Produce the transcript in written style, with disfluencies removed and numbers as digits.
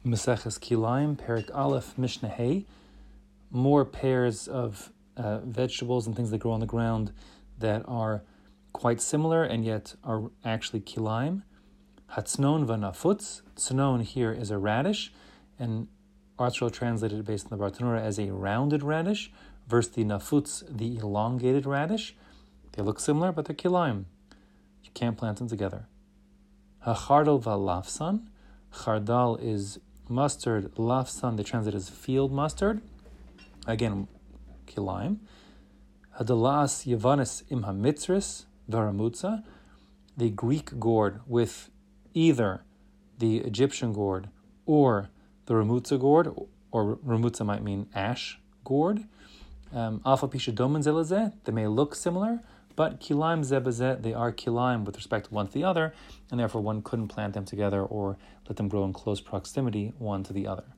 Maseches Kilayim, Perek Aleph, Mishnah Hey. More pairs of vegetables and things that grow on the ground that are quite similar and yet are actually kilayim. Hatznon v'nafutz. Tznon here is a radish, and Arthur translated it based on the Bartanura as a rounded radish, versus the nafutz, the elongated radish. They look similar, but they're kilayim. You can't plant them together. Hachardal v'lafsan. Chardal is mustard. Lafsan, they translate as field mustard. Again, kilayim. Hadalas Yavanis im hamitzris varamutza, the Greek gourd with either the Egyptian gourd or the ramutza gourd, or ramutza might mean ash gourd. Alpha pisha domen zelazeh, they may look similar, but kilayim zebazeh, they are kilayim with respect to one to the other, and therefore one couldn't plant them together or let them grow in close proximity one to the other.